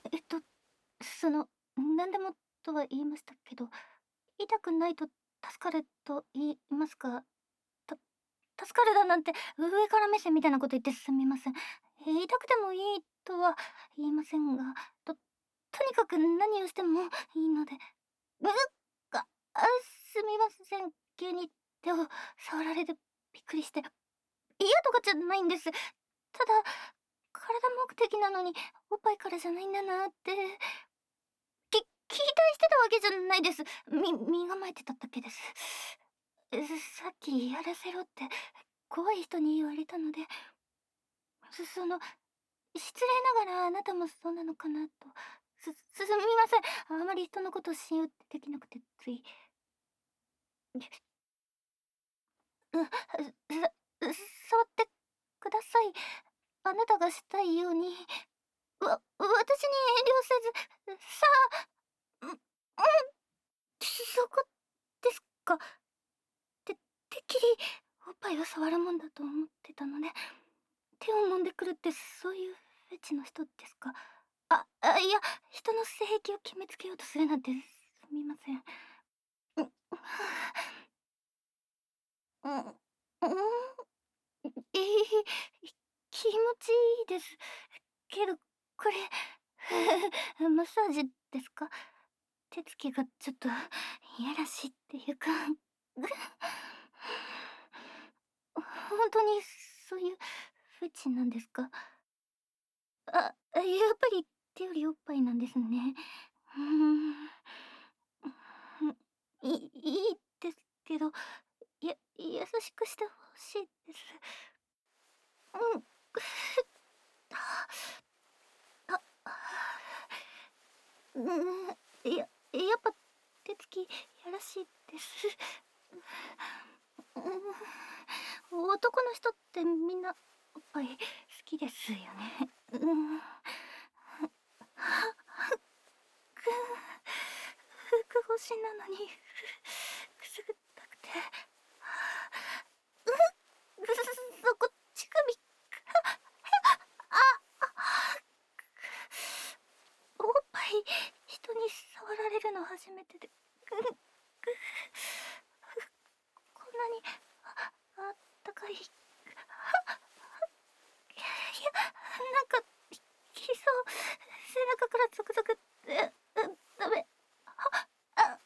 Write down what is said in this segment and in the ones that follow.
えっと、何でもとは言いましたけど、痛くないと助かると言いますか、た助かるだなんて上から目線みたいなこと言ってすみません。痛くてもいいとは言いませんが、ととにかく何をしてもいいので。うっあ、すみません。急に手を触られてびっくりして。嫌とかじゃないんです。ただ、体目的なのにおっぱいからじゃないんだなって。期待してたわけじゃないです。身構えてただけです。さっきやらせろって怖い人に言われたので、そその、失礼ながらあなたもそうなのかなと。すみません。あまり人のことを信用できなくてつい。う、触ってください。あなたがしたいように。私に遠慮せず、さあ、そこですか。てっきりおっぱいを触るもんだと思ってたので、手を揉んでくるってそういうフェチの人ですか。いや、人の性癖を決めつけようとするなんてすみません。うん、うん、うん、気持ちいいです。けど、これ、マッサージですか？手つきがちょっといやらしいっていうか、本当にそういうフェチなんですか？やっぱり手よりおっぱいなんですね。うーん。いいですけど、優しくしてほしいです。うん。うん、やっぱ手つきやらしいです。うん、男の人ってみんなおっぱい好きですよね。うん。服越しなのにくすぐったくて。そこ乳首。おっぱい人に触られるの初めてで。こんなにあったかい。なんかきそう背中からゾクゾクって。ダメ。あ、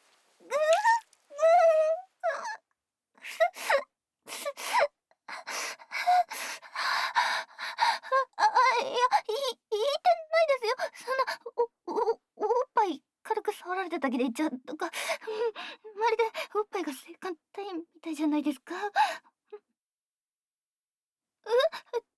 言えてないですよ。そんな、おっぱい軽く触られただけで言っちゃうとか、まるでおっぱいが性感帯みたいじゃないですか。